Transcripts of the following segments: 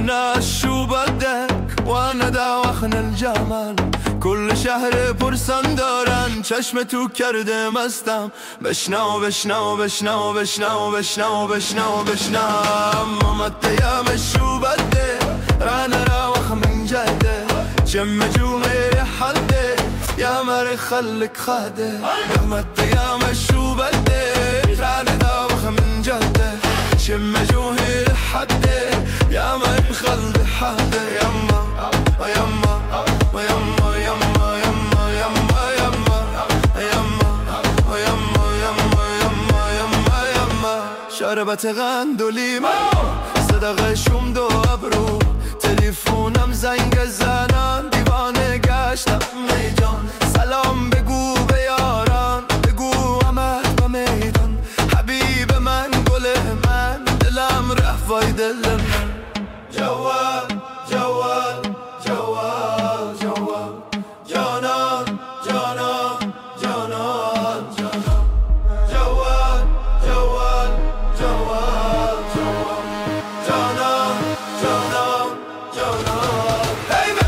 بدك وانا دواخن الجمال كل شهر پرسان دارن چشم تو کرده مستم بشنو بشنو بشنو بشنو بشنو بشنو بشنو مامت يمشوا بده رانا راوخ من جده جم جومي حده يا مري خليك خاده مامت يمشوا بده رانا راوخ من جده جم جومي حده يا مري خليك حده يما يما يما يما يما يما يما يما شربت قند و لیمون صدقه شوم دو ابرو تلفنم زنگ زنن دیوانه گشتم میجان سلام بگو به یاران بگو آمد به میدان حبیب من گل من دلم رفت وای دل من جوال جوال جوال جوال جانان جانان جانان جانان جوال جوال جوال جوال جانان جانان جانان هیبه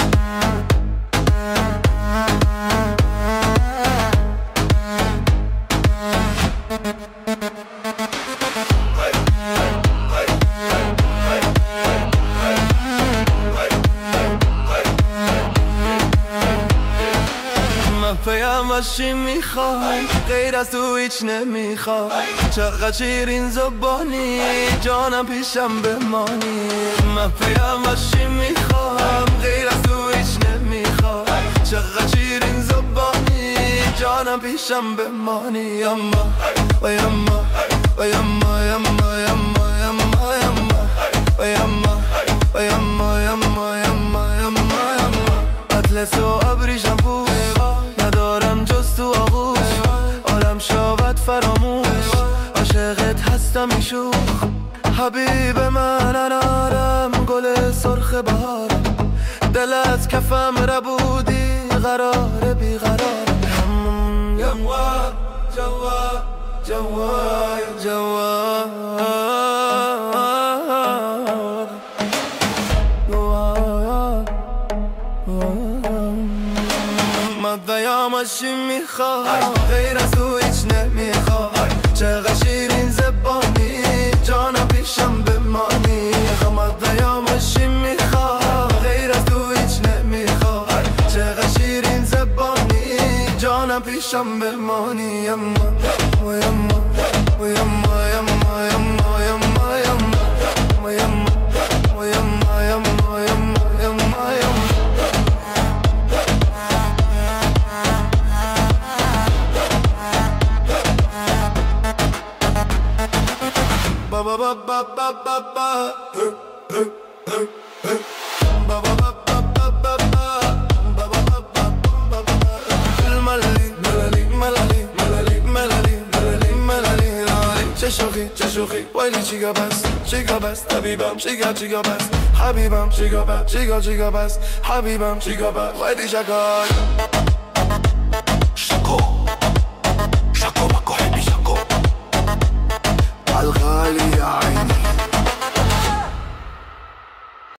پیامشی میخوای غیر از تو هیچ نمیخوای چقدر شیرین زبانی جانم پیشم بمانی من پیامشی میخوام غیر از تو هیچ نمیخوای چقدر شیرین زبانی جانم پیشم بمانی اما و یما و یما یما یما یما یما و یما و یما یما یما یما اطلس و ابریشم پوش ندارم جز تو آغوش عالم شاید فراموش عاشقت هستم ایشوخ حبیب من انارم گل سرخ بهارم دل از کفم ربودی قرار بیقرارم جواد جواد جواد جواد پیامشی میخوام غیر از تو هیچ نمیخوام چقدر شیرین زبانی جانم پیشم بمانی پیامشی میخوام غیر از تو هیچ نمیخوام چقدر شیرین زبانی جانم پیشم بمانی یما و یما و یما یما یما یما یما و یما و یما یما یما یما یما ba ba ba ba ba ba ba ba ba ba ba ba ba ba ba ba ba الملالي ملالي ملالي ملالي ملالي ملالي ملالي چه شوخی ولی چیگا بس حبیبم چیگا بس حبیبم چیگا بس حبیبم چیگا بس ولی شکار